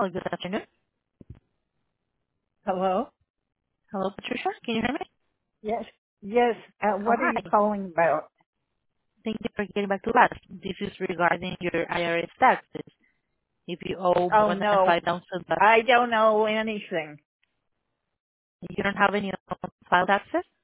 Hello, good afternoon. Hello? Hello, Patricia. Can you hear me? Yes. Yes. Oh, What are you hi. calling about? Thank you for getting back to us. This is regarding your IRS taxes. If you owe Oh more than no, $5,000, I don't know anything. you don't have any filed taxes?